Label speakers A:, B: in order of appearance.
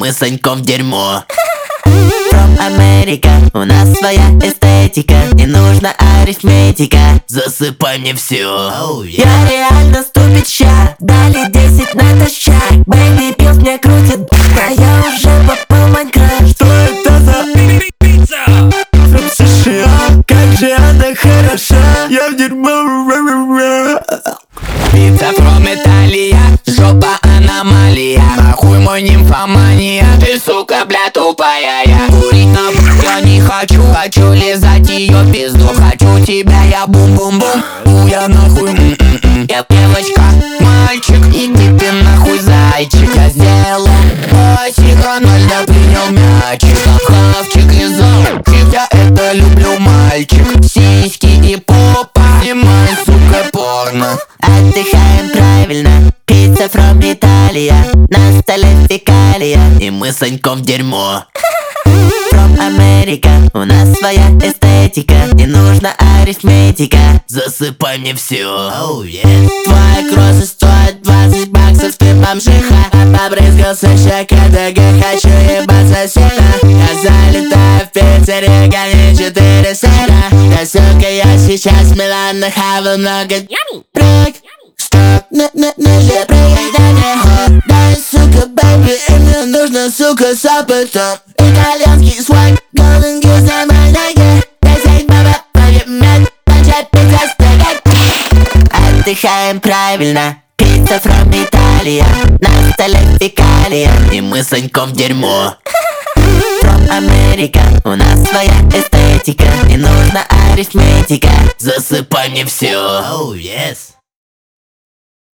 A: мы с Саньком дерьмо. From America, у нас своя эстетика, не нужна арифметика. Засыпай мне все. Я реально ступит ща, дали 10 натощак. Бэйби Пилс мне крутит, а я уже попал в Майнкрафт.
B: Что это за пицца? From США, как же она хороша. Я в дерьмо.
C: Пицца from Италия, жопа аномалия. Нахуй мой нимфомания, ты сука, бля, тупая я. Курить на я не хочу, хочу лизать ее пизду. Хочу тебя, я бум-бум-бум, я нахуй я девочка, мальчик, иди ты нахуй, зайчик. Я сделал пасик, Рональдо принял мячик. Хавчик и зайчик, я это люблю, мальчик. Сиськи и попа, снимай, сука, порно.
A: Отдыхаем правильно, пицца from Italia, на столе фекалия, и мы с Саньком дерьмо. From America, у нас своя эстетика, не нужна арифметика. Засыпай мне все. Твоя кросса стоит 20 баксов, ты бомжиха. Побрызгался щека, ДГ, хочу ебаться сильно. Я залетаю в Питере, гони 4 сыра. Да сука, я сейчас в Милан нахавал много. Прыг, стоп, ниже прыгай, да не хоп. Дай, сука, бэйби, и мне нужно, сука, с опытом. Итальянский свайп, golden goose на моей ноге. Десять баба, погибнет, кончай пицца стегать. Отдыхаем правильно, пицца from Italia, на столе фекалия, и мы с Саньком дерьмо. From America, у нас своя эстетика, не нужна арифметика. Засыпай мне все.